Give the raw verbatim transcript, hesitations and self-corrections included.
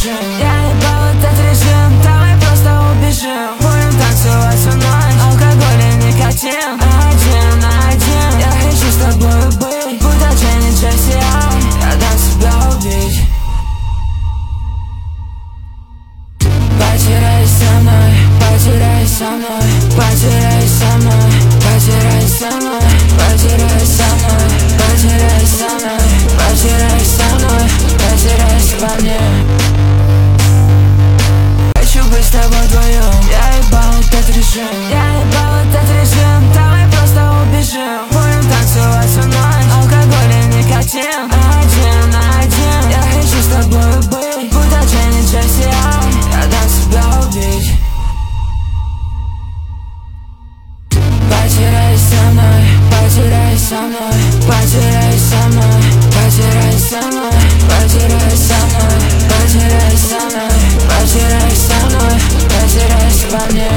режим. Я ебал этот режим, давай просто убежим. Будем танцевать всю ночь, алкоголь и никотин. Один на один, я хочу с тобой быть. Будто Дженни Джесси, я дам себя убить. Потеряй со мной, потеряй со мной, потеряй со мной, потеряй со мной, потеряй со мной, потеряй со мной, потеряй со мной, потеряйся во мне. Хочу быть с тобой вдвоем, я ебал этот режим. Я ебал этот режим, давай просто убежим. Будем танцевать всю ночь, алкоголь и никотин. Один на один, я хочу с тобой быть. Будто Дженни Джесси, я дам себя убить. Потеряй со мной, потеряй со мной, потеряй со мной, потеряй со мной, потеряй со мной, потеряй со мной, потеряй со мной, потеряйся во мне.